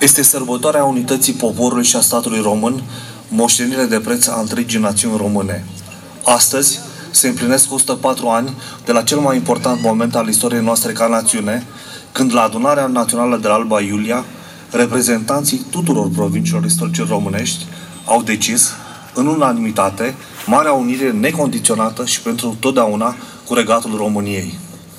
Este sărbătoarea unității poporului și a statului român, moștenire de preț a întregii națiuni române. Astăzi se împlinesc 104 ani de la cel mai important moment al istoriei noastre ca națiune, când la Adunarea Națională de la Alba Iulia, reprezentanții tuturor provinciilor istorice românești au decis, în unanimitate, Marea Unire necondiționată și pentru totdeauna cu regatul României.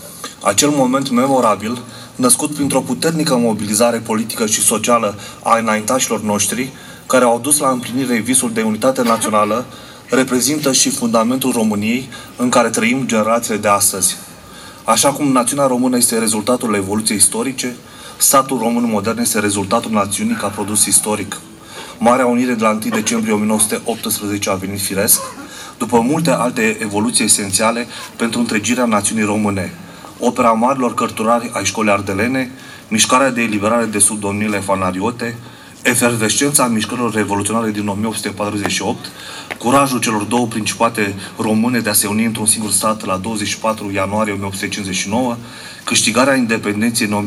Acel moment memorabil, născut printr-o puternică mobilizare politică și socială a înaintașilor noștri, care au dus la împlinire visul de unitate națională, reprezintă și fundamentul României în care trăim generațiile de astăzi. Așa cum națiunea română este rezultatul evoluției istorice, statul român modern este rezultatul națiunii ca produs istoric. Marea Unire de la 1 decembrie 1918 a venit firesc, după multe alte evoluții esențiale pentru întregirea națiunii române. Opera marilor cărturari ai școlii ardelene, mișcarea de eliberare de sub domniile fanariote, efervescența mișcărilor revoluționare din 1848, curajul celor două principate române de a se uni într-un singur stat la 24 ianuarie 1859, câștigarea independenței în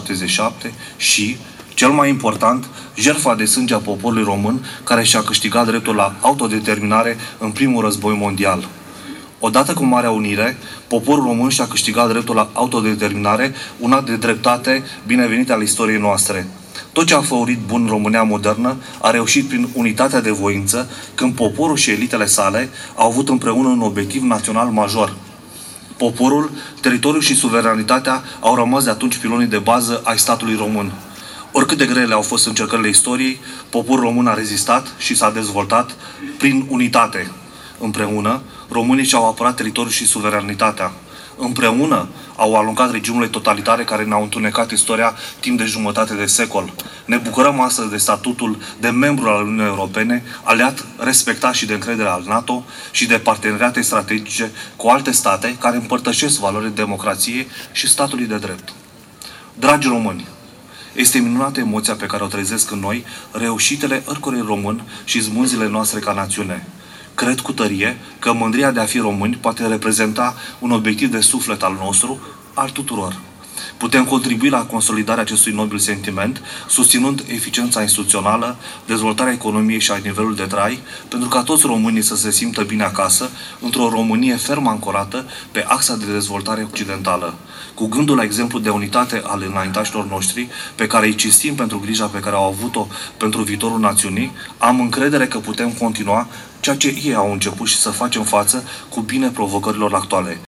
1877 și, cel mai important, jertfa de sânge a poporului român care și-a câștigat dreptul la autodeterminare în primul război mondial. Odată cu Marea Unire, poporul român și-a câștigat dreptul la autodeterminare, un act de dreptate binevenit al istoriei noastre. Tot ce a făurit bun România modernă a reușit prin unitatea de voință, când poporul și elitele sale au avut împreună un obiectiv național major. Poporul, teritoriul și suveranitatea au rămas de atunci pilonii de bază ai statului român. Oricât de grele au fost încercările istoriei, poporul român a rezistat și s-a dezvoltat prin unitate. Împreună, românii și-au apărat teritoriul și suveranitatea. Împreună au alungat regimurile totalitare care ne-au întunecat istoria timp de jumătate de secol. Ne bucurăm astăzi de statutul de membru al Uniunii Europene, aliat, respectat și de încredere al NATO și de parteneriate strategice cu alte state care împărtășesc valorile democrației și statului de drept. Dragi români, este minunată emoția pe care o trezesc în noi reușitele oricărui român și zmânzile noastre ca națiune. Cred cu tărie că mândria de a fi români poate reprezenta un obiectiv de suflet al nostru, al tuturor. Putem contribui la consolidarea acestui nobil sentiment, susținând eficiența instituțională, dezvoltarea economiei și a nivelului de trai, pentru ca toți românii să se simtă bine acasă, într-o Românie ferm ancorată pe axa de dezvoltare occidentală. Cu gândul la exemplu de unitate al înaintașilor noștri, pe care îi cinstim pentru grija pe care au avut-o pentru viitorul națiunii, am încredere că putem continua ceea ce ei au început și să facem față cu bine provocărilor actuale.